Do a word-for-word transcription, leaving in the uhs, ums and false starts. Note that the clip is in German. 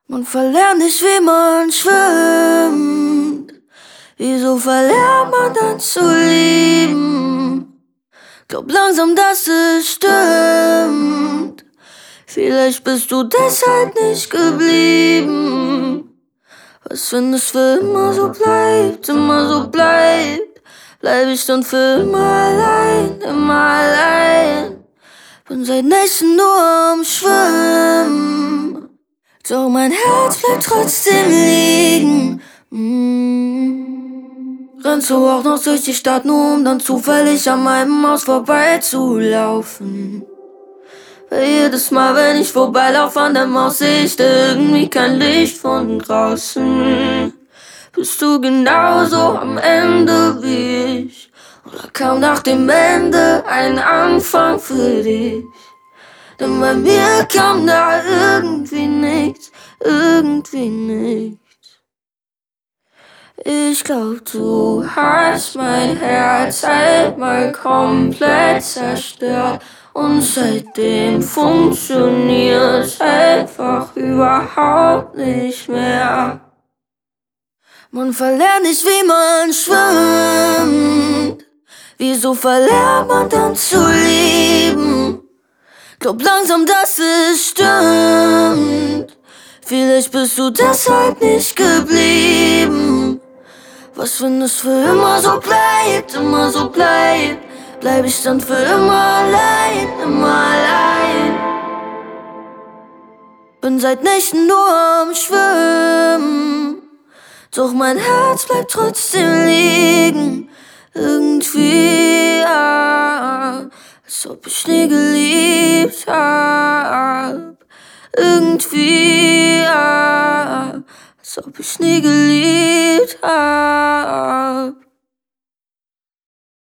Man verlernt nicht, wie man schwimmt. Wieso verlernt man dann zu lieben? Glaub langsam, dass es stimmt. Vielleicht bist du deshalb nicht geblieben. Was, wenn es für immer so bleibt, immer so bleibt? Bleib ich dann für immer allein, immer allein? Bin seit Nächten nur am Schwimmen, doch mein Herz bleibt trotzdem liegen. mm. Rennst du auch noch durch die Stadt, nur um dann zufällig an meinem Haus vorbeizulaufen? Weil jedes Mal, wenn ich vorbeilaufe an dem Haus, seh ich irgendwie kein Licht von draußen. Bist du genauso am Ende wie ich? Oder kam nach dem Ende ein Anfang für dich? Denn bei mir kam da irgendwie nichts, irgendwie nichts. Ich glaub, du hast mein Herz einmal komplett zerstört. Und seitdem funktioniert's einfach überhaupt nicht mehr. Man verlernt nicht, wie man schwimmt. Wieso verlernt man dann zu lieben? Glaub langsam, dass es stimmt. Vielleicht bist du deshalb nicht geblieben. Was, wenn es für immer so bleibt, immer so bleibt? Bleib ich dann für immer allein, immer allein? Bin seit Nächten nur am Schwimmen, doch mein Herz bleibt trotzdem liegen. Irgendwie, ja, als ob ich nie geliebt hab. Irgendwie, ja, als ob ich nie geliebt hab.